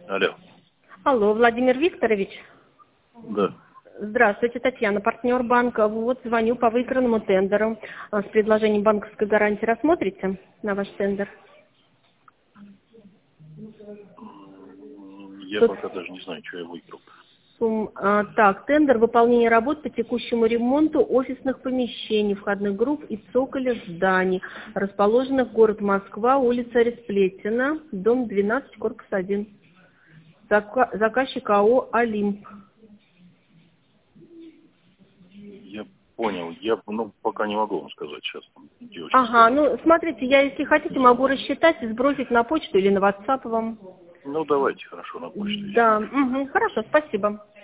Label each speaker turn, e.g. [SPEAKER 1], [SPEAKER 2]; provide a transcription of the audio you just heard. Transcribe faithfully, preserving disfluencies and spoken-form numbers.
[SPEAKER 1] Алло.
[SPEAKER 2] Алло, Владимир Викторович.
[SPEAKER 1] Да.
[SPEAKER 2] Здравствуйте, Татьяна, партнер банка. Вот звоню по выигранному тендеру а, с предложением банковской гарантии. Рассмотрите на ваш тендер?
[SPEAKER 1] Я
[SPEAKER 2] Тут
[SPEAKER 1] пока даже не знаю, что я выиграл.
[SPEAKER 2] сумм- а, так, тендер выполнения работ по текущему ремонту офисных помещений, входных групп и цоколя зданий, расположенных в город Москва, улица Респлетина, дом двенадцать, корпус один. Зака- Заказчик АО «Олимп».
[SPEAKER 1] Я понял. Я ну, пока не могу вам сказать сейчас. Там девочки
[SPEAKER 2] Ага,
[SPEAKER 1] сказали.
[SPEAKER 2] ну смотрите, я, если хотите, могу рассчитать и сбросить на почту или на WhatsApp вам.
[SPEAKER 1] Ну, давайте, хорошо, на почту.
[SPEAKER 2] Да, угу, хорошо, спасибо.